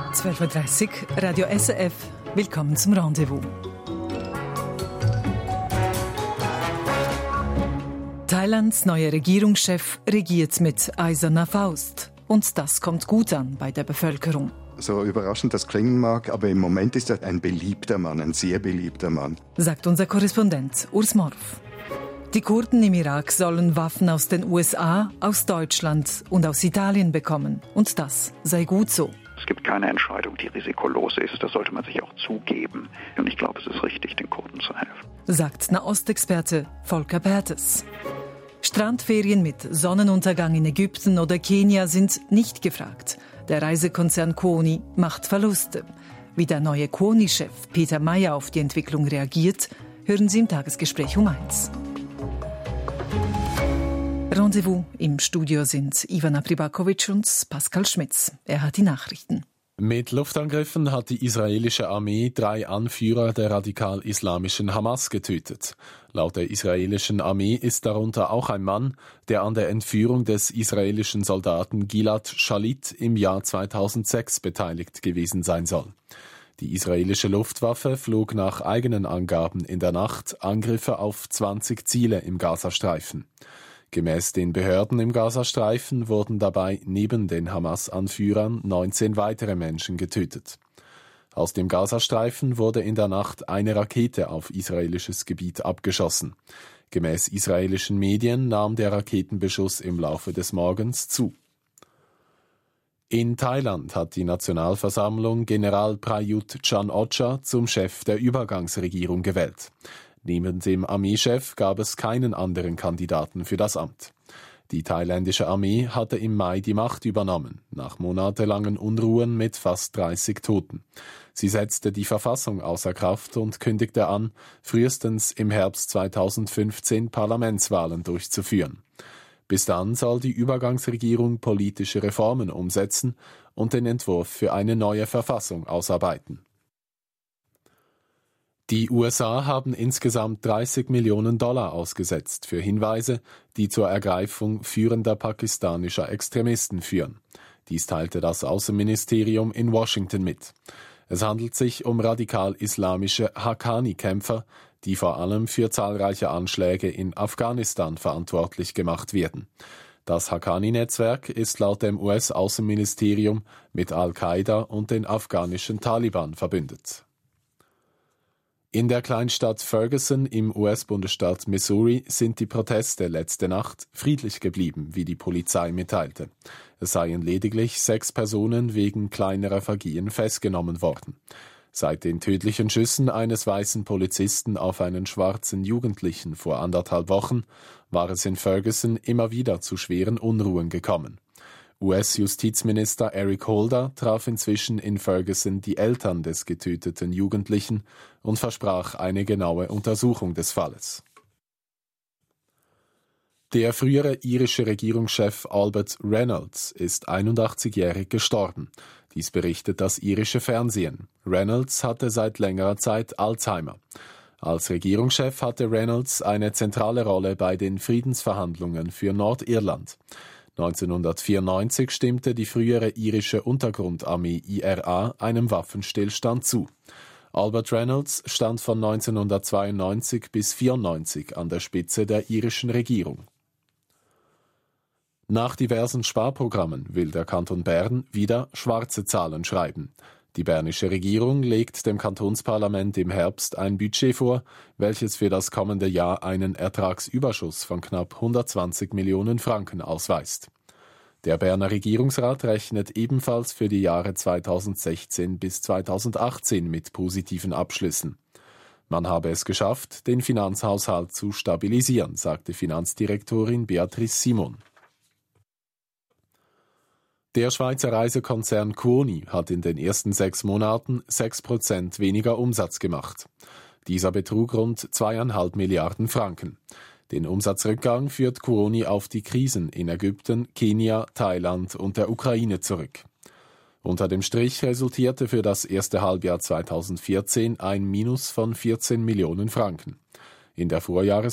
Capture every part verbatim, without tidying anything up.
zwölf Uhr dreißig, Radio S R F. Willkommen zum Rendezvous. Thailands neuer Regierungschef regiert mit eiserner Faust. Und das kommt gut an bei der Bevölkerung. So überraschend das klingen mag, aber im Moment ist er ein beliebter Mann, ein sehr beliebter Mann. Sagt unser Korrespondent Urs Morf. Die Kurden im Irak sollen Waffen aus den U S A, aus Deutschland und aus Italien bekommen. Und das sei gut so. Es gibt keine Entscheidung, die risikolos ist. Das sollte man sich auch zugeben. Und ich glaube, es ist richtig, den Kurden zu helfen. Sagt Nahostexperte Volker Perthes. Strandferien mit Sonnenuntergang in Ägypten oder Kenia sind nicht gefragt. Der Reisekonzern Kuoni macht Verluste. Wie der neue Kuoni-Chef Peter Meyer auf die Entwicklung reagiert, hören Sie im Tagesgespräch um eins. Rendezvous im Studio sind Ivana Pribakovic und Pascal Schmitz. Er hat die Nachrichten. Mit Luftangriffen hat die israelische Armee drei Anführer der radikal-islamischen Hamas getötet. Laut der israelischen Armee ist darunter auch ein Mann, der an der Entführung des israelischen Soldaten Gilad Shalit im Jahr zweitausendsechs beteiligt gewesen sein soll. Die israelische Luftwaffe flog nach eigenen Angaben in der Nacht Angriffe auf zwanzig Ziele im Gazastreifen. Gemäß den Behörden im Gazastreifen wurden dabei neben den Hamas-Anführern neunzehn weitere Menschen getötet. Aus dem Gazastreifen wurde in der Nacht eine Rakete auf israelisches Gebiet abgeschossen. Gemäß israelischen Medien nahm der Raketenbeschuss im Laufe des Morgens zu. In Thailand hat die Nationalversammlung General Prayut Chan-o-cha zum Chef der Übergangsregierung gewählt. Neben dem Armeechef gab es keinen anderen Kandidaten für das Amt. Die thailändische Armee hatte im Mai die Macht übernommen, nach monatelangen Unruhen mit fast dreißig Toten. Sie setzte die Verfassung außer Kraft und kündigte an, frühestens im Herbst zweitausendfünfzehn Parlamentswahlen durchzuführen. Bis dann soll die Übergangsregierung politische Reformen umsetzen und den Entwurf für eine neue Verfassung ausarbeiten. Die U S A haben insgesamt dreißig Millionen Dollar ausgesetzt für Hinweise, die zur Ergreifung führender pakistanischer Extremisten führen. Dies teilte das Außenministerium in Washington mit. Es handelt sich um radikal-islamische Haqqani-Kämpfer, die vor allem für zahlreiche Anschläge in Afghanistan verantwortlich gemacht werden. Das Haqqani-Netzwerk ist laut dem U S-Außenministerium mit Al-Qaida und den afghanischen Taliban verbündet. In der Kleinstadt Ferguson im U S-Bundesstaat Missouri sind die Proteste letzte Nacht friedlich geblieben, wie die Polizei mitteilte. Es seien lediglich sechs Personen wegen kleinerer Vergehen festgenommen worden. Seit den tödlichen Schüssen eines weißen Polizisten auf einen schwarzen Jugendlichen vor anderthalb Wochen war es in Ferguson immer wieder zu schweren Unruhen gekommen. U S-Justizminister Eric Holder traf inzwischen in Ferguson die Eltern des getöteten Jugendlichen und versprach eine genaue Untersuchung des Falles. Der frühere irische Regierungschef Albert Reynolds ist einundachtzigjährig gestorben. Dies berichtet das irische Fernsehen. Reynolds hatte seit längerer Zeit Alzheimer. Als Regierungschef hatte Reynolds eine zentrale Rolle bei den Friedensverhandlungen für Nordirland. neunzehnhundertvierundneunzig stimmte die frühere irische Untergrundarmee I R A einem Waffenstillstand zu. Albert Reynolds stand von neunzehnhundertzweiundneunzig bis neunzehnhundertvierundneunzig an der Spitze der irischen Regierung. Nach diversen Sparprogrammen will der Kanton Bern wieder schwarze Zahlen schreiben. Die bernische Regierung legt dem Kantonsparlament im Herbst ein Budget vor, welches für das kommende Jahr einen Ertragsüberschuss von knapp hundertzwanzig Millionen Franken ausweist. Der Berner Regierungsrat rechnet ebenfalls für die Jahre zweitausendsechzehn bis zweitausendachtzehn mit positiven Abschlüssen. Man habe es geschafft, den Finanzhaushalt zu stabilisieren, sagte Finanzdirektorin Beatrice Simon. Der Schweizer Reisekonzern Kuoni hat in den ersten sechs Monaten sechs Prozent weniger Umsatz gemacht. Dieser betrug rund zweieinhalb Milliarden Franken. Den Umsatzrückgang führt Kuoni auf die Krisen in Ägypten, Kenia, Thailand und der Ukraine zurück. Unter dem Strich resultierte für das erste Halbjahr zweitausendvierzehn ein Minus von vierzehn Millionen Franken. In der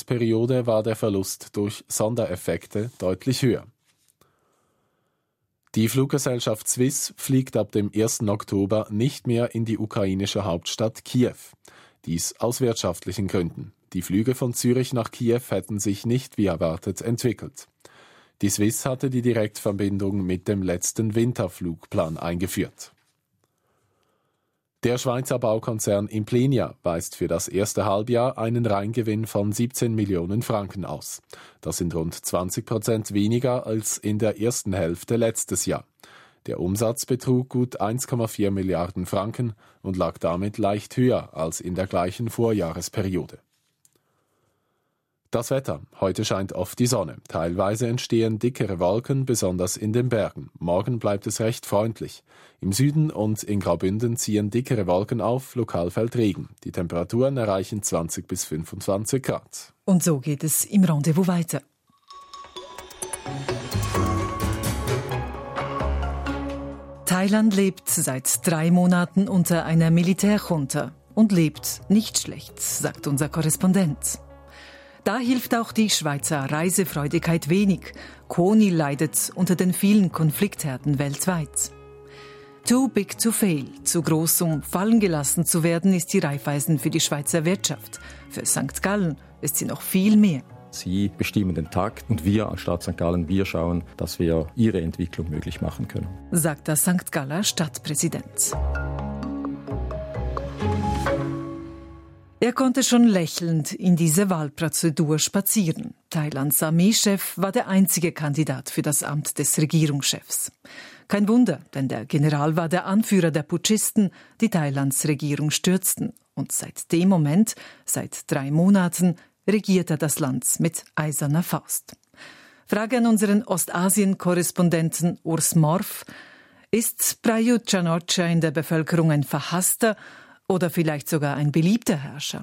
Vorjahresperiode war der Verlust durch Sondereffekte deutlich höher. Die Fluggesellschaft Swiss fliegt ab dem ersten Oktober nicht mehr in die ukrainische Hauptstadt Kiew. Dies aus wirtschaftlichen Gründen. Die Flüge von Zürich nach Kiew hätten sich nicht wie erwartet entwickelt. Die Swiss hatte die Direktverbindung mit dem letzten Winterflugplan eingeführt. Der Schweizer Baukonzern Implenia weist für das erste Halbjahr einen Reingewinn von siebzehn Millionen Franken aus. Das sind rund zwanzig Prozent weniger als in der ersten Hälfte letztes Jahr. Der Umsatz betrug gut eins Komma vier Milliarden Franken und lag damit leicht höher als in der gleichen Vorjahresperiode. Das Wetter. Heute scheint oft die Sonne. Teilweise entstehen dickere Wolken, besonders in den Bergen. Morgen bleibt es recht freundlich. Im Süden und in Graubünden ziehen dickere Wolken auf, lokal fällt Regen. Die Temperaturen erreichen zwanzig bis fünfundzwanzig Grad. Und so geht es im Rendezvous weiter. Thailand lebt seit drei Monaten unter einer Militärjunta und lebt nicht schlecht, sagt unser Korrespondent. Da hilft auch die Schweizer Reisefreudigkeit wenig. Kony leidet unter den vielen Konfliktherden weltweit. Too big to fail, zu groß, um fallen gelassen zu werden, ist die Raiffeisen für die Schweizer Wirtschaft. Für Sankt Gallen ist sie noch viel mehr. Sie bestimmen den Takt und wir als Stadt Sankt Gallen, wir schauen, dass wir ihre Entwicklung möglich machen können. Sagt der Sankt Galler Stadtpräsident. Er konnte schon lächelnd in diese Wahlprozedur spazieren. Thailands Armeechef war der einzige Kandidat für das Amt des Regierungschefs. Kein Wunder, denn der General war der Anführer der Putschisten, die Thailands Regierung stürzten. Und seit dem Moment, seit drei Monaten, regiert er das Land mit eiserner Faust. Frage an unseren Ostasien-Korrespondenten Urs Morf. Ist Prayut Chan-o-cha in der Bevölkerung ein verhasster oder vielleicht sogar ein beliebter Herrscher?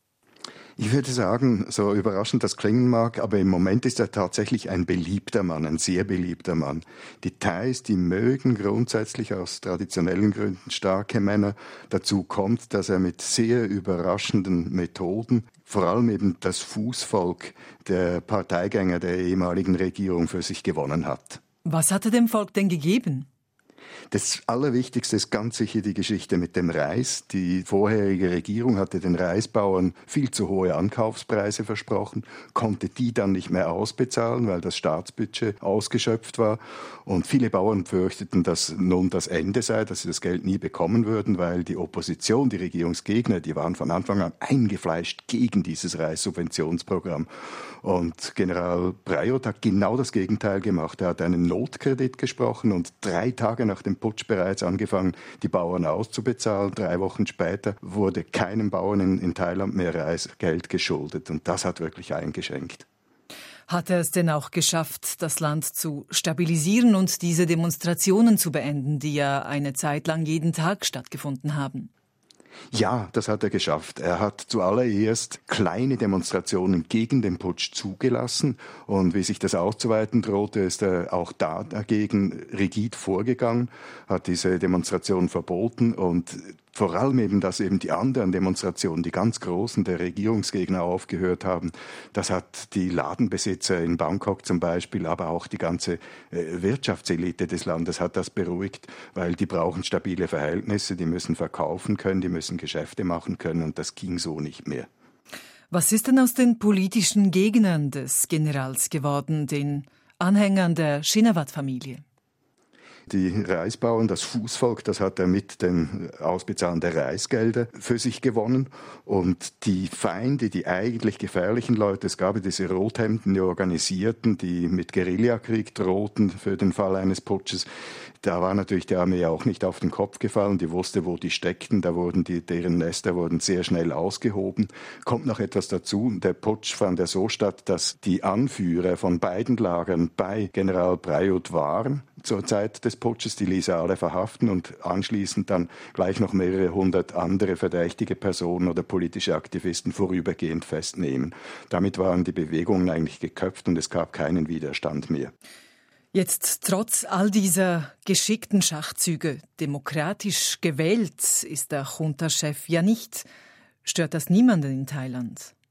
Ich würde sagen, so überraschend das klingen mag, aber im Moment ist er tatsächlich ein beliebter Mann, ein sehr beliebter Mann. Die Thais, die mögen grundsätzlich aus traditionellen Gründen starke Männer. Dazu kommt, dass er mit sehr überraschenden Methoden vor allem eben das Fußvolk der Parteigänger der ehemaligen Regierung für sich gewonnen hat. Was hat er dem Volk denn gegeben? Das Allerwichtigste ist ganz sicher die Geschichte mit dem Reis. Die vorherige Regierung hatte den Reisbauern viel zu hohe Ankaufspreise versprochen, konnte die dann nicht mehr ausbezahlen, weil das Staatsbudget ausgeschöpft war. Und viele Bauern fürchteten, dass nun das Ende sei, dass sie das Geld nie bekommen würden, weil die Opposition, die Regierungsgegner, die waren von Anfang an eingefleischt gegen dieses Reissubventionsprogramm. Und General Prayut hat genau das Gegenteil gemacht. Er hat einen Notkredit gesprochen und drei Tage nach dem Putsch bereits angefangen, die Bauern auszubezahlen. Drei Wochen später wurde keinem Bauern in, in Thailand mehr Reisgeld geschuldet. Und das hat wirklich eingeschenkt. Hat er es denn auch geschafft, das Land zu stabilisieren und diese Demonstrationen zu beenden, die ja eine Zeit lang jeden Tag stattgefunden haben? Ja, das hat er geschafft. Er hat zuallererst kleine Demonstrationen gegen den Putsch zugelassen und wie sich das auszuweiten drohte, ist er auch da dagegen rigid vorgegangen, hat diese Demonstrationen verboten und vor allem eben, dass eben die anderen Demonstrationen, die ganz großen der Regierungsgegner aufgehört haben, das hat die Ladenbesitzer in Bangkok zum Beispiel, aber auch die ganze äh, Wirtschaftselite des Landes hat das beruhigt, weil die brauchen stabile Verhältnisse, die müssen verkaufen können, die müssen Geschäfte machen können und das ging so nicht mehr. Was ist denn aus den politischen Gegnern des Generals geworden, den Anhängern der Shinawatra-Familie? Die Reisbauern, das Fußvolk, das hat er mit dem Ausbezahlen der Reisgelder für sich gewonnen. Und die Feinde, die eigentlich gefährlichen Leute, es gab diese Rothemden, die Organisierten, die mit Guerillakrieg drohten für den Fall eines Putsches. Da war natürlich die Armee auch nicht auf den Kopf gefallen, die wusste, wo die steckten, da wurden die, deren Nester wurden sehr schnell ausgehoben. Kommt noch etwas dazu, der Putsch fand ja so statt, dass die Anführer von beiden Lagern bei General Prayut waren zur Zeit des Putsches, die ließ er alle verhaften und anschließend dann gleich noch mehrere hundert andere verdächtige Personen oder politische Aktivisten vorübergehend festnehmen. Damit waren die Bewegungen eigentlich geköpft und es gab keinen Widerstand mehr. Jetzt trotz all dieser geschickten Schachzüge, demokratisch gewählt ist der Junta-Chef ja nicht. Stört das niemanden in Thailand?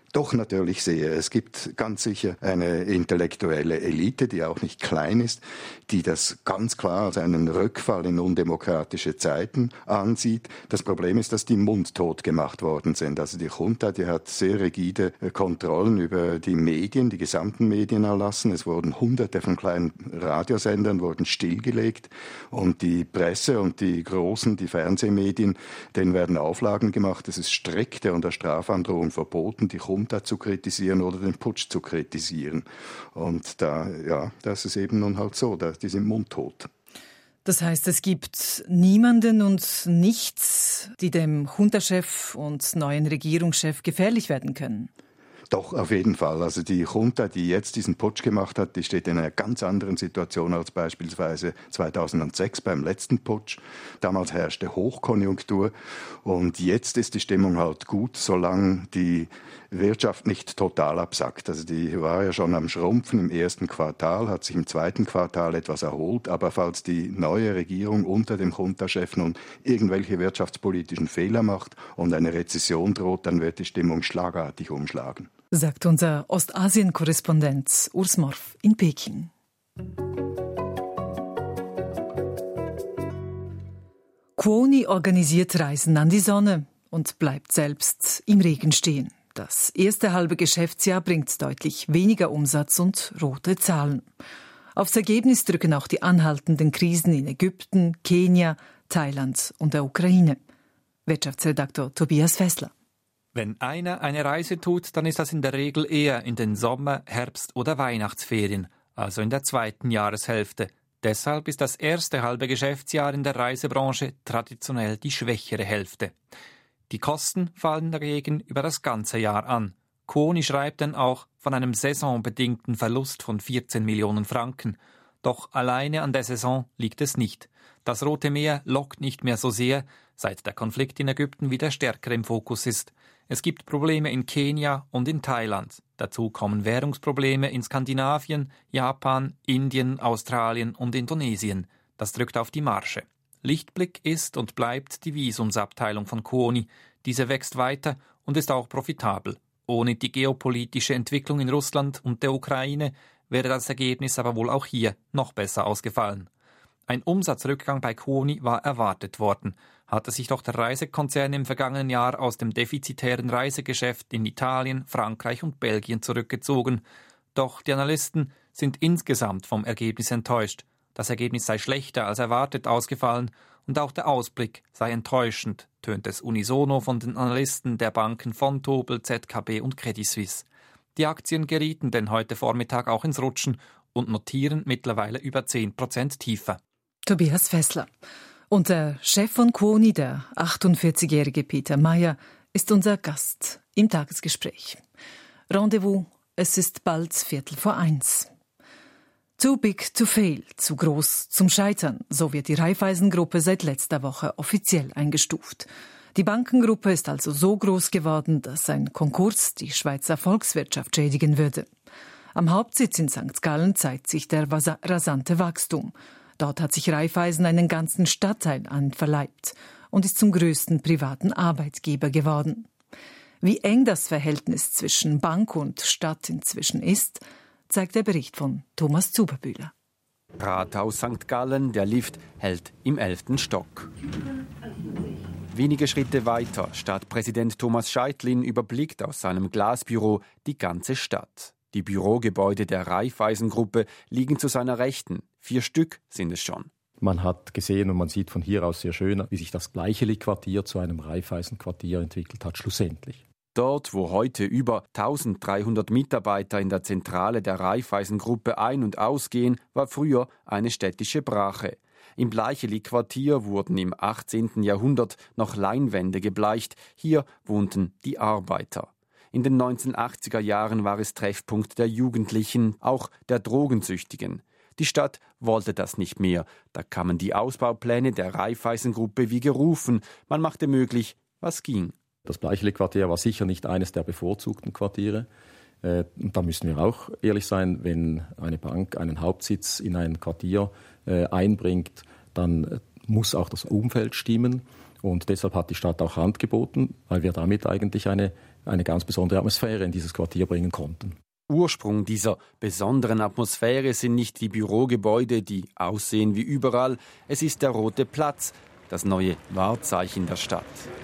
Doch natürlich sehe. Es gibt ganz sicher eine intellektuelle Elite, die auch nicht klein ist, die das ganz klar als einen Rückfall in undemokratische Zeiten ansieht. Das Problem ist, dass die mundtot gemacht worden sind. Also die Junta, die hat sehr rigide Kontrollen über die Medien, die gesamten Medien erlassen. Es wurden hunderte von kleinen Radiosendern wurden stillgelegt und die Presse und die großen, die Fernsehmedien, denen werden Auflagen gemacht. Es ist strikte unter Strafandrohung verboten, die Junta zu kritisieren oder den Putsch zu kritisieren. Und da, ja, das ist eben nun halt so, da, die sind mundtot. Das heißt, es gibt niemanden und nichts, die dem Junta-Chef und neuen Regierungschef gefährlich werden können? Doch, auf jeden Fall. Also die Junta, die jetzt diesen Putsch gemacht hat, die steht in einer ganz anderen Situation als beispielsweise zweitausendsechs beim letzten Putsch. Damals herrschte Hochkonjunktur und jetzt ist die Stimmung halt gut, solange die Wirtschaft nicht total absackt. Also die war ja schon am Schrumpfen im ersten Quartal, hat sich im zweiten Quartal etwas erholt, aber falls die neue Regierung unter dem Junta-Chef nun irgendwelche wirtschaftspolitischen Fehler macht und eine Rezession droht, dann wird die Stimmung schlagartig umschlagen. Sagt unser Ostasien-Korrespondent Urs Morf in Peking. Cuoni organisiert Reisen an die Sonne und bleibt selbst im Regen stehen. Das erste halbe Geschäftsjahr bringt deutlich weniger Umsatz und rote Zahlen. Aufs Ergebnis drücken auch die anhaltenden Krisen in Ägypten, Kenia, Thailand und der Ukraine. Wirtschaftsredaktor Tobias Fessler. Wenn einer eine Reise tut, dann ist das in der Regel eher in den Sommer-, Herbst- oder Weihnachtsferien, also in der zweiten Jahreshälfte. Deshalb ist das erste halbe Geschäftsjahr in der Reisebranche traditionell die schwächere Hälfte. Die Kosten fallen dagegen über das ganze Jahr an. Cuoni schreibt dann auch von einem saisonbedingten Verlust von vierzehn Millionen Franken. Doch alleine an der Saison liegt es nicht. Das Rote Meer lockt nicht mehr so sehr, seit der Konflikt in Ägypten wieder stärker im Fokus ist. Es gibt Probleme in Kenia und in Thailand. Dazu kommen Währungsprobleme in Skandinavien, Japan, Indien, Australien und Indonesien. Das drückt auf die Marge. Lichtblick ist und bleibt die Visumsabteilung von Cuoni. Diese wächst weiter und ist auch profitabel. Ohne die geopolitische Entwicklung in Russland und der Ukraine wäre das Ergebnis aber wohl auch hier noch besser ausgefallen. Ein Umsatzrückgang bei Cuoni war erwartet worden, hatte sich doch der Reisekonzern im vergangenen Jahr aus dem defizitären Reisegeschäft in Italien, Frankreich und Belgien zurückgezogen. Doch die Analysten sind insgesamt vom Ergebnis enttäuscht. Das Ergebnis sei schlechter als erwartet ausgefallen und auch der Ausblick sei enttäuschend, tönt es unisono von den Analysten der Banken Vontobel, Z K B und Credit Suisse. Die Aktien gerieten denn heute Vormittag auch ins Rutschen und notieren mittlerweile über zehn Prozent tiefer. Tobias Fessler. Und der Chef von Cuoni, der achtundvierzigjährige Peter Meyer, ist unser Gast im Tagesgespräch. Rendezvous, es ist bald Viertel vor eins. Too big to fail, zu groß zum Scheitern, so wird die Raiffeisen-Gruppe seit letzter Woche offiziell eingestuft. Die Bankengruppe ist also so groß geworden, dass ein Konkurs die Schweizer Volkswirtschaft schädigen würde. Am Hauptsitz in Sankt Gallen zeigt sich der rasante Wachstum. Dort hat sich Raiffeisen einen ganzen Stadtteil einverleibt und ist zum größten privaten Arbeitgeber geworden. Wie eng das Verhältnis zwischen Bank und Stadt inzwischen ist, zeigt der Bericht von Thomas Zuberbühler. Rathaus Sankt Gallen, der Lift hält im elften Stock. Wenige Schritte weiter, Stadtpräsident Thomas Scheitlin überblickt aus seinem Glasbüro die ganze Stadt. Die Bürogebäude der Raiffeisen-Gruppe liegen zu seiner Rechten. Vier Stück sind es schon. Man hat gesehen und man sieht von hier aus sehr schön, wie sich das Bleicheli-Quartier zu einem Raiffeisen-Quartier entwickelt hat, schlussendlich. Dort, wo heute über eintausenddreihundert Mitarbeiter in der Zentrale der Raiffeisen-Gruppe ein- und ausgehen, war früher eine städtische Brache. Im Bleicheli-Quartier wurden im achtzehnten Jahrhundert noch Leinwände gebleicht. Hier wohnten die Arbeiter. In den neunzehnhundertachtziger Jahren war es Treffpunkt der Jugendlichen, auch der Drogensüchtigen. Die Stadt wollte das nicht mehr. Da kamen die Ausbaupläne der Raiffeisen-Gruppe wie gerufen. Man machte möglich, was ging. Das Bleicheli-Quartier war sicher nicht eines der bevorzugten Quartiere. Und da müssen wir auch ehrlich sein, wenn eine Bank einen Hauptsitz in ein Quartier einbringt, dann muss auch das Umfeld stimmen. Und deshalb hat die Stadt auch Hand geboten, weil wir damit eigentlich eine eine ganz besondere Atmosphäre in dieses Quartier bringen konnten. Ursprung dieser besonderen Atmosphäre sind nicht die Bürogebäude, die aussehen wie überall. Es ist der Rote Platz, das neue Wahrzeichen der Stadt.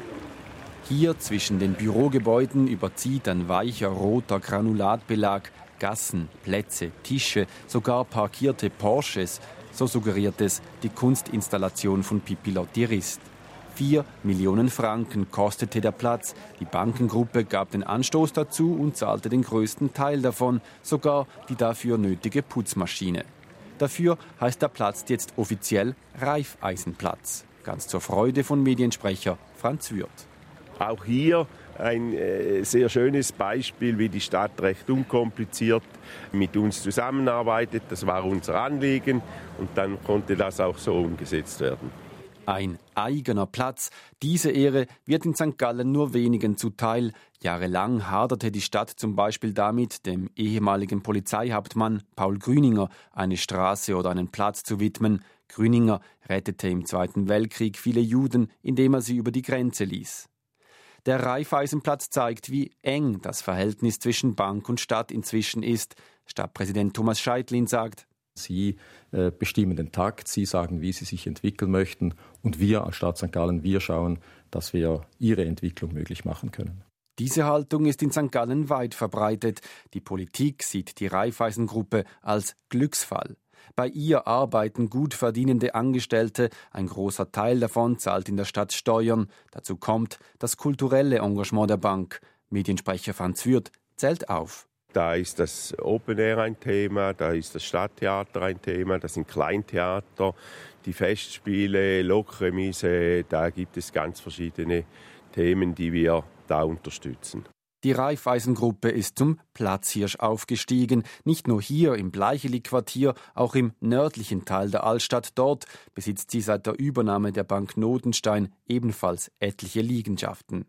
Hier zwischen den Bürogebäuden überzieht ein weicher roter Granulatbelag Gassen, Plätze, Tische, sogar parkierte Porsches. So suggeriert es die Kunstinstallation von Pippi Lottirist. Vier Millionen Franken kostete der Platz. Die Bankengruppe gab den Anstoß dazu und zahlte den größten Teil davon, sogar die dafür nötige Putzmaschine. Dafür heißt der Platz jetzt offiziell Raiffeisenplatz. Ganz zur Freude von Mediensprecher Franz Würth. Auch hier ein äh, sehr schönes Beispiel, wie die Stadt recht unkompliziert mit uns zusammenarbeitet. Das war unser Anliegen und dann konnte das auch so umgesetzt werden. Ein eigener Platz. Diese Ehre wird in Sankt Gallen nur wenigen zuteil. Jahrelang haderte die Stadt zum Beispiel damit, dem ehemaligen Polizeihauptmann Paul Grüninger eine Straße oder einen Platz zu widmen. Grüninger rettete im Zweiten Weltkrieg viele Juden, indem er sie über die Grenze ließ. Der Raiffeisenplatz zeigt, wie eng das Verhältnis zwischen Bank und Stadt inzwischen ist. Stadtpräsident Thomas Scheitlin sagt: Sie äh, bestimmen den Takt, Sie sagen, wie Sie sich entwickeln möchten. Und wir als Stadt Sankt Gallen, wir schauen, dass wir Ihre Entwicklung möglich machen können. Diese Haltung ist in Sankt Gallen weit verbreitet. Die Politik sieht die Raiffeisengruppe als Glücksfall. Bei ihr arbeiten gut verdienende Angestellte. Ein großer Teil davon zahlt in der Stadt Steuern. Dazu kommt das kulturelle Engagement der Bank. Mediensprecher Franz Würth zählt auf. Da ist das Open Air ein Thema, da ist das Stadttheater ein Thema, das sind Kleintheater, die Festspiele, Lokremise, da gibt es ganz verschiedene Themen, die wir da unterstützen. Die Raiffeisengruppe ist zum Platzhirsch aufgestiegen. Nicht nur hier im Bleicheli-Quartier, auch im nördlichen Teil der Altstadt. Dort besitzt sie seit der Übernahme der Bank Notenstein ebenfalls etliche Liegenschaften.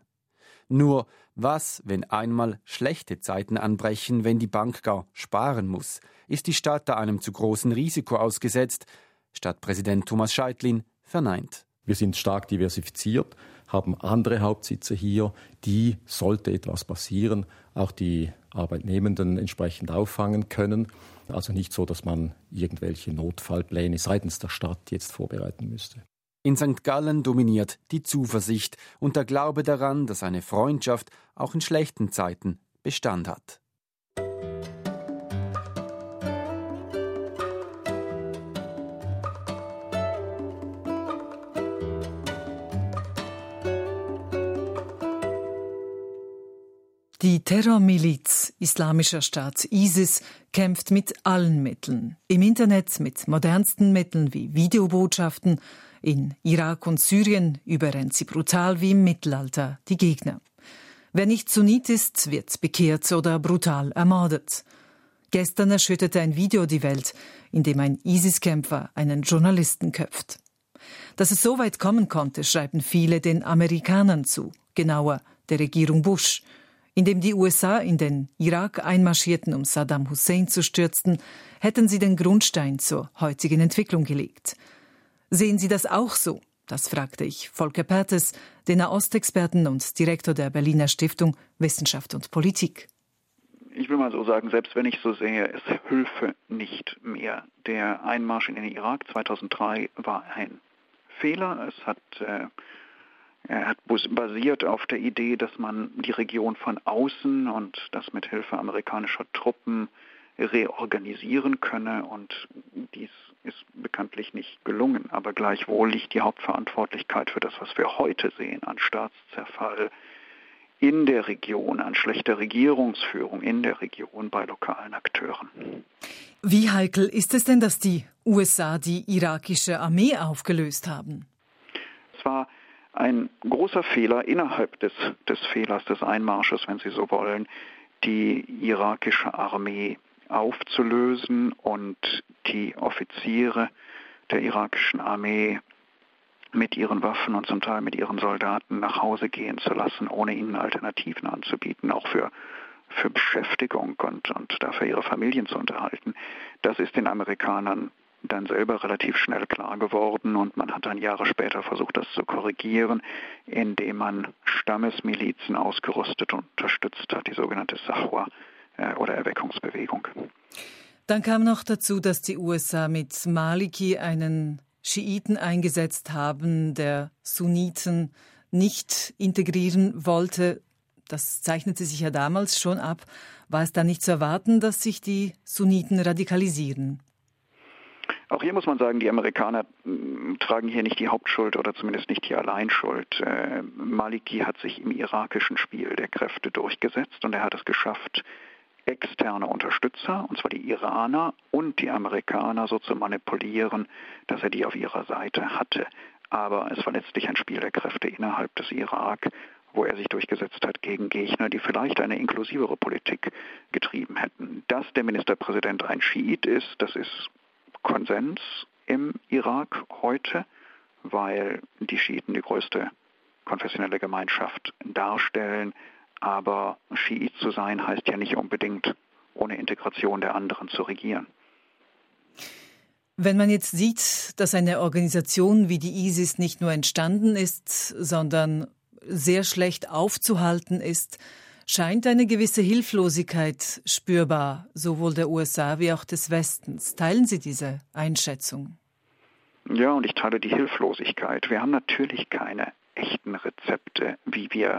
Nur was, wenn einmal schlechte Zeiten anbrechen, wenn die Bank gar sparen muss? Ist die Stadt da einem zu großen Risiko ausgesetzt? Stadtpräsident Thomas Scheitlin verneint. Wir sind stark diversifiziert, haben andere Hauptsitze hier, die, sollte etwas passieren, auch die Arbeitnehmenden entsprechend auffangen können. Also nicht so, dass man irgendwelche Notfallpläne seitens der Stadt jetzt vorbereiten müsste. In Sankt Gallen dominiert die Zuversicht und der Glaube daran, dass eine Freundschaft auch in schlechten Zeiten Bestand hat. Die Terrormiliz Islamischer Staat ISIS kämpft mit allen Mitteln. Im Internet mit modernsten Mitteln wie Videobotschaften. In Irak und Syrien überrennt sie brutal wie im Mittelalter die Gegner. Wer nicht Sunnit ist, wird bekehrt oder brutal ermordet. Gestern erschütterte ein Video die Welt, in dem ein ISIS-Kämpfer einen Journalisten köpft. Dass es so weit kommen konnte, schreiben viele den Amerikanern zu, genauer der Regierung Bush. Indem die U S A in den Irak einmarschierten, um Saddam Hussein zu stürzen, hätten sie den Grundstein zur heutigen Entwicklung gelegt. Sehen Sie das auch so? Das fragte ich Volker Perthes, den Nahostexperten und Direktor der Berliner Stiftung Wissenschaft und Politik. Ich will mal so sagen, selbst wenn ich so sehe, es hülfe nicht mehr. Der Einmarsch in den Irak zweitausenddrei war ein Fehler. Es hat, äh, er hat basiert auf der Idee, dass man die Region von außen und das mit Hilfe amerikanischer Truppen reorganisieren könne, und dies ist bekanntlich nicht gelungen. Aber gleichwohl liegt die Hauptverantwortlichkeit für das, was wir heute sehen, an Staatszerfall in der Region, an schlechter Regierungsführung in der Region bei lokalen Akteuren. Wie heikel ist es denn, dass die U S A die irakische Armee aufgelöst haben? Es war ein großer Fehler innerhalb des, des Fehlers des Einmarsches, wenn Sie so wollen, die irakische Armee aufzulösen und die Offiziere der irakischen Armee mit ihren Waffen und zum Teil mit ihren Soldaten nach Hause gehen zu lassen, ohne ihnen Alternativen anzubieten, auch für, für Beschäftigung und, und dafür ihre Familien zu unterhalten. Das ist den Amerikanern dann selber relativ schnell klar geworden und man hat dann Jahre später versucht, das zu korrigieren, indem man Stammesmilizen ausgerüstet und unterstützt hat, die sogenannte Sahwa äh, oder Erweckungsbewegung. Dann kam noch dazu, dass die U S A mit Maliki einen Schiiten eingesetzt haben, der Sunniten nicht integrieren wollte. Das zeichnete sich ja damals schon ab. War es dann nicht zu erwarten, dass sich die Sunniten radikalisieren? Auch hier muss man sagen, die Amerikaner tragen hier nicht die Hauptschuld oder zumindest nicht die Alleinschuld. Äh, Maliki hat sich im irakischen Spiel der Kräfte durchgesetzt und er hat es geschafft, externe Unterstützer, und zwar die Iraner und die Amerikaner, so zu manipulieren, dass er die auf ihrer Seite hatte. Aber es war letztlich ein Spiel der Kräfte innerhalb des Irak, wo er sich durchgesetzt hat gegen Gegner, die vielleicht eine inklusivere Politik getrieben hätten. Dass der Ministerpräsident ein Schiit ist, das ist Konsens im Irak heute, weil die Schiiten die größte konfessionelle Gemeinschaft darstellen. Aber Schiit zu sein heißt ja nicht unbedingt, ohne Integration der anderen zu regieren. Wenn man jetzt sieht, dass eine Organisation wie die ISIS nicht nur entstanden ist, sondern sehr schlecht aufzuhalten ist, scheint eine gewisse Hilflosigkeit spürbar, sowohl der U S A wie auch des Westens. Teilen Sie diese Einschätzung? Ja, und ich teile die Hilflosigkeit. Wir haben natürlich keine echten Rezepte, wie wir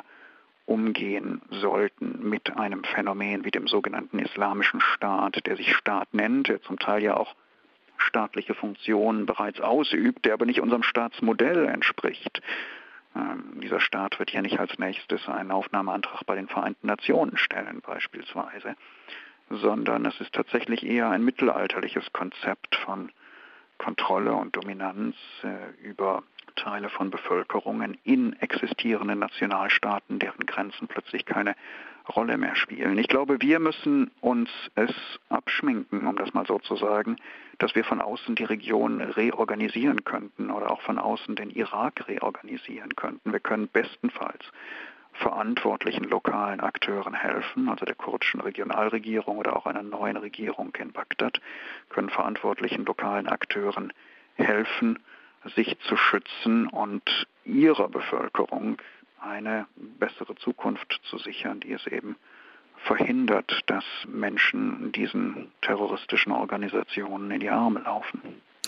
umgehen sollten mit einem Phänomen wie dem sogenannten Islamischen Staat, der sich Staat nennt, der zum Teil ja auch staatliche Funktionen bereits ausübt, der aber nicht unserem Staatsmodell entspricht. Ähm, dieser Staat wird ja nicht als nächstes einen Aufnahmeantrag bei den Vereinten Nationen stellen beispielsweise, sondern es ist tatsächlich eher ein mittelalterliches Konzept von Kontrolle und Dominanz äh, über Teile von Bevölkerungen in existierenden Nationalstaaten, deren Grenzen plötzlich keine Rolle mehr spielen. Ich glaube, wir müssen uns es abschminken, um das mal so zu sagen, dass wir von außen die Region reorganisieren könnten oder auch von außen den Irak reorganisieren könnten. Wir können bestenfalls verantwortlichen lokalen Akteuren helfen, also der kurdischen Regionalregierung oder auch einer neuen Regierung in Bagdad, können verantwortlichen lokalen Akteuren helfen, sich zu schützen und ihrer Bevölkerung eine bessere Zukunft zu sichern, die es eben verhindert, dass Menschen diesen terroristischen Organisationen in die Arme laufen.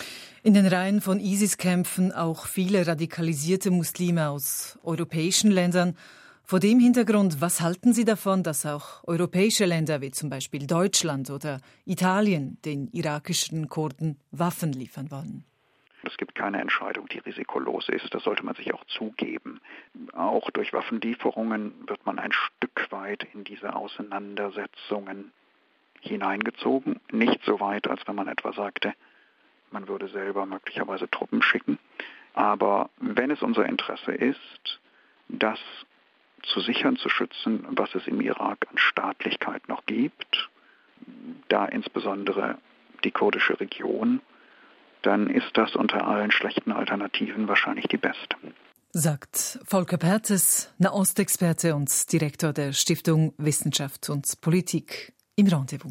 In den Reihen von ISIS kämpfen auch viele radikalisierte Muslime aus europäischen Ländern. Vor dem Hintergrund, was halten Sie davon, dass auch europäische Länder wie zum Beispiel Deutschland oder Italien den irakischen Kurden Waffen liefern wollen? Es gibt keine Entscheidung, die risikolos ist. Das sollte man sich auch zugeben. Auch durch Waffenlieferungen wird man ein Stück weit in diese Auseinandersetzungen hineingezogen. Nicht so weit, als wenn man etwa sagte, man würde selber möglicherweise Truppen schicken. Aber wenn es unser Interesse ist, das zu sichern, zu schützen, was es im Irak an Staatlichkeit noch gibt, da insbesondere die kurdische Region, dann ist das unter allen schlechten Alternativen wahrscheinlich die beste. Sagt Volker Perthes, Nahostexperte und Direktor der Stiftung Wissenschaft und Politik im Rendezvous.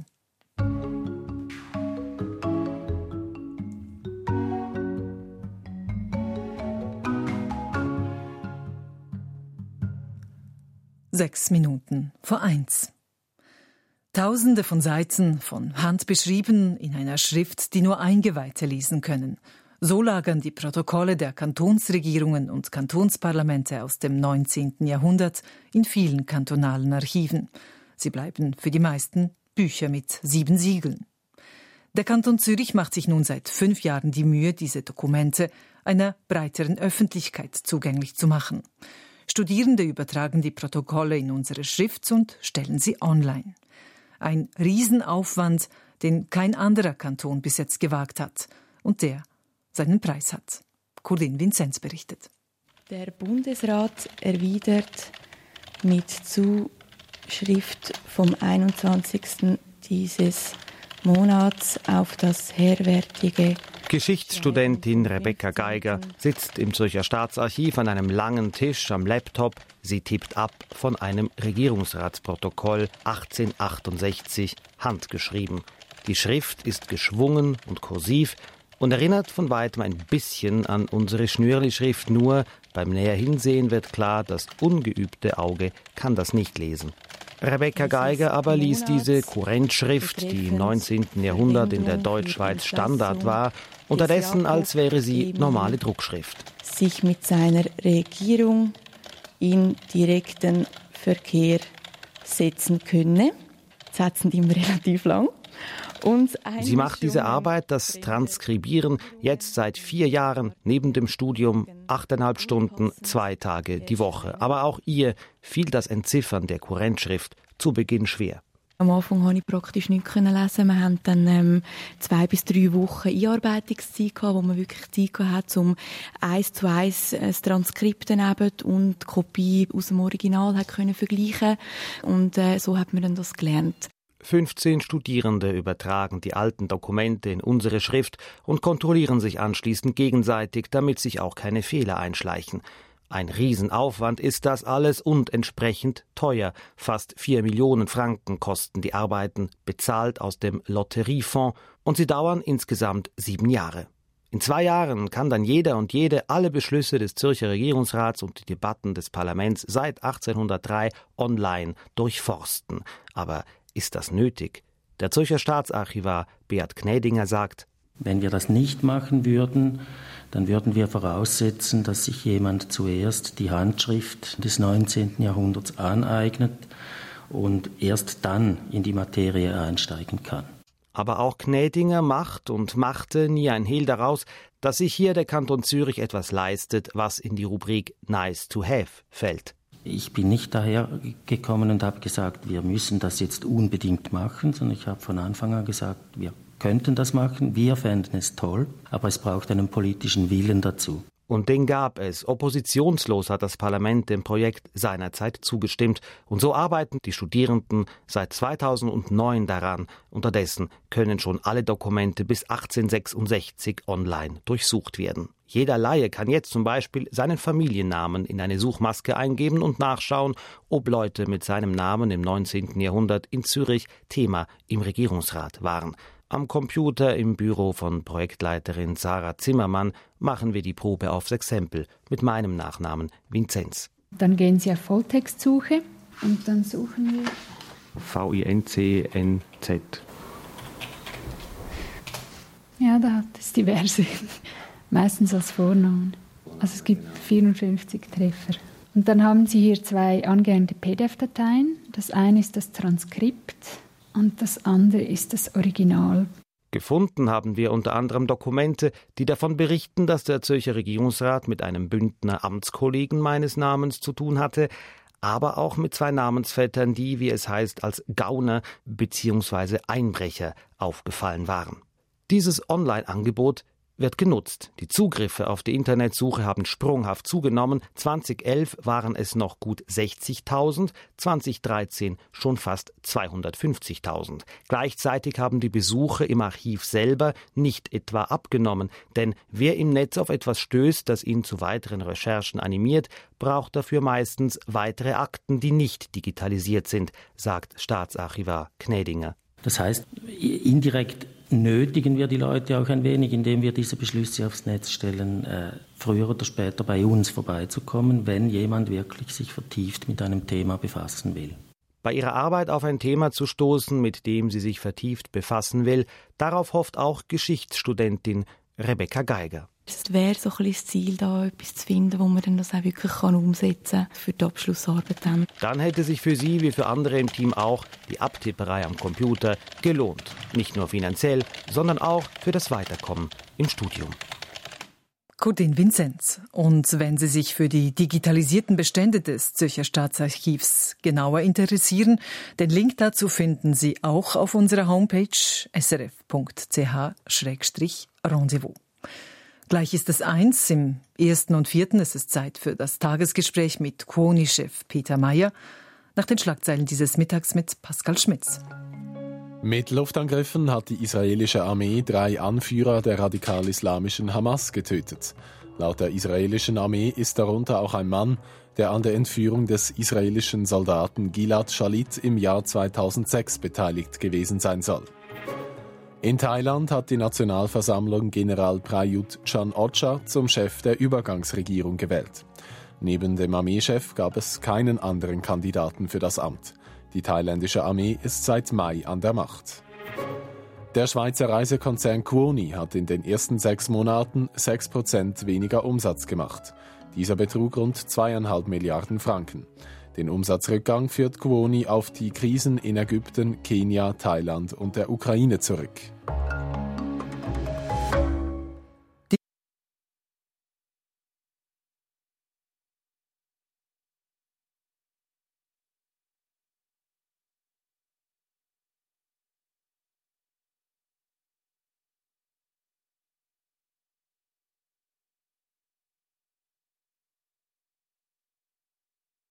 Sechs Minuten vor eins. Tausende von Seiten, von Hand beschrieben, in einer Schrift, die nur Eingeweihte lesen können. So lagern die Protokolle der Kantonsregierungen und Kantonsparlamente aus dem neunzehnten Jahrhundert in vielen kantonalen Archiven. Sie bleiben für die meisten Bücher mit sieben Siegeln. Der Kanton Zürich macht sich nun seit fünf Jahren die Mühe, diese Dokumente einer breiteren Öffentlichkeit zugänglich zu machen. Studierende übertragen die Protokolle in unsere Schrift und stellen sie online. Ein Riesenaufwand, den kein anderer Kanton bis jetzt gewagt hat und der seinen Preis hat. Corinne Vinzenz berichtet. Der Bundesrat erwidert mit Zuschrift vom einundzwanzigsten dieses Monats auf das herwärtige Geschichtsstudentin Rebecca Geiger sitzt im Zürcher Staatsarchiv an einem langen Tisch am Laptop. Sie tippt ab von einem Regierungsratsprotokoll achtzehnhundertachtundsechzig, handgeschrieben. Die Schrift ist geschwungen und kursiv. und erinnert von weitem ein bisschen an unsere Schnürli-Schrift, nur beim näher Hinsehen wird klar, das ungeübte Auge kann das nicht lesen. Rebecca Geiger aber ließ diese Kurrentschrift, die im neunzehnten Jahrhundert in der Deutschschweiz Standard war, unterdessen als wäre sie normale Druckschrift. Sich mit seiner Regierung in direkten Verkehr setzen könne. Das setzen die immer relativ lang. Sie macht diese Arbeit, das Transkribieren, jetzt seit vier Jahren neben dem Studium, achteinhalb Stunden, zwei Tage die Woche. Aber auch ihr fiel das Entziffern der Kurrentschrift zu Beginn schwer. Am Anfang konnte ich praktisch nichts lesen. Wir hatten dann ähm, zwei bis drei Wochen Einarbeitungszeit gehabt, wo man wirklich Zeit hatte, um eins zu eins das Transkript daneben und die Kopie aus dem Original hat können vergleichen. Und äh, so hat man dann das gelernt. fünfzehn Studierende übertragen die alten Dokumente in unsere Schrift und kontrollieren sich anschließend gegenseitig, damit sich auch keine Fehler einschleichen. Ein Riesenaufwand ist das alles und entsprechend teuer. Fast vier Millionen Franken kosten die Arbeiten, bezahlt aus dem Lotteriefonds, und sie dauern insgesamt sieben Jahre. In zwei Jahren kann dann jeder und jede alle Beschlüsse des Zürcher Regierungsrats und die Debatten des Parlaments seit achtzehnhundertdrei online durchforsten. Aber ist das nötig? Der Zürcher Staatsarchivar Beat Gnädinger sagt: Wenn wir das nicht machen würden, dann würden wir voraussetzen, dass sich jemand zuerst die Handschrift des neunzehnten Jahrhunderts aneignet und erst dann in die Materie einsteigen kann. Aber auch Gnädinger macht und machte nie ein Hehl daraus, dass sich hier der Kanton Zürich etwas leistet, was in die Rubrik Nice to have fällt. Ich bin nicht dahergekommen und habe gesagt, wir müssen das jetzt unbedingt machen, sondern ich habe von Anfang an gesagt, wir könnten das machen, wir fänden es toll, aber es braucht einen politischen Willen dazu. Und den gab es. Oppositionslos hat das Parlament dem Projekt seinerzeit zugestimmt. Und so arbeiten die Studierenden seit zweitausendneun daran. Unterdessen können schon alle Dokumente bis achtzehnhundertsechsundsechzig online durchsucht werden. Jeder Laie kann jetzt zum Beispiel seinen Familiennamen in eine Suchmaske eingeben und nachschauen, ob Leute mit seinem Namen im neunzehnten Jahrhundert in Zürich Thema im Regierungsrat waren. Am Computer im Büro von Projektleiterin Sarah Zimmermann machen wir die Probe aufs Exempel mit meinem Nachnamen Vinzenz. Dann gehen Sie auf Volltextsuche und dann suchen wir V I N C N Z. Ja, da hat es diverse, meistens als Vornamen. Also es gibt vierundfünfzig Treffer. Und dann haben Sie hier zwei angehängte P D F-Dateien. Das eine ist das Transkript und das andere ist das Original. Gefunden haben wir unter anderem Dokumente, die davon berichten, dass der Zürcher Regierungsrat mit einem Bündner Amtskollegen meines Namens zu tun hatte, aber auch mit zwei Namensvettern, die, wie es heißt, als Gauner bzw. Einbrecher aufgefallen waren. Dieses Online-Angebot wird genutzt. Die Zugriffe auf die Internetsuche haben sprunghaft zugenommen. zweitausendelf waren es noch gut sechzigtausend, zweitausenddreizehn schon fast zweihundertfünfzigtausend. Gleichzeitig haben die Besuche im Archiv selber nicht etwa abgenommen, denn wer im Netz auf etwas stößt, das ihn zu weiteren Recherchen animiert, braucht dafür meistens weitere Akten, die nicht digitalisiert sind, sagt Staatsarchivar Gnädinger. Das heißt, indirekt nötigen wir die Leute auch ein wenig, indem wir diese Beschlüsse aufs Netz stellen, äh, früher oder später bei uns vorbeizukommen, wenn jemand wirklich sich vertieft mit einem Thema befassen will. Bei ihrer Arbeit auf ein Thema zu stoßen, mit dem sie sich vertieft befassen will, darauf hofft auch Geschichtsstudentin Rebecca Geiger. Es wäre so ein bisschen das Ziel, da etwas zu finden, wo man dann das auch wirklich kann umsetzen kann für die Abschlussarbeit. Dann. dann hätte sich für sie wie für andere im Team auch die Abtipperei am Computer gelohnt. Nicht nur finanziell, sondern auch für das Weiterkommen im Studium. Corinne Vinzenz. Und wenn Sie sich für die digitalisierten Bestände des Zürcher Staatsarchivs genauer interessieren, den Link dazu finden Sie auch auf unserer Homepage s r f punkt c h schrägstrich rendezvous. Gleich ist es eins. Im ersten und vierten ist es Zeit für das Tagesgespräch mit Q O N I-Chef Peter Mayer. Nach den Schlagzeilen dieses Mittags mit Pascal Schmitz. Mit Luftangriffen hat die israelische Armee drei Anführer der radikal-islamischen Hamas getötet. Laut der israelischen Armee ist darunter auch ein Mann, der an der Entführung des israelischen Soldaten Gilad Shalit im Jahr zweitausendsechs beteiligt gewesen sein soll. In Thailand hat die Nationalversammlung General Prayut Chan-o-cha zum Chef der Übergangsregierung gewählt. Neben dem Armeechef gab es keinen anderen Kandidaten für das Amt. Die thailändische Armee ist seit Mai an der Macht. Der Schweizer Reisekonzern Kuoni hat in den ersten sechs Monaten sechs Prozent weniger Umsatz gemacht. Dieser betrug rund zweieinhalb Milliarden Franken. Den Umsatzrückgang führt Kuoni auf die Krisen in Ägypten, Kenia, Thailand und der Ukraine zurück.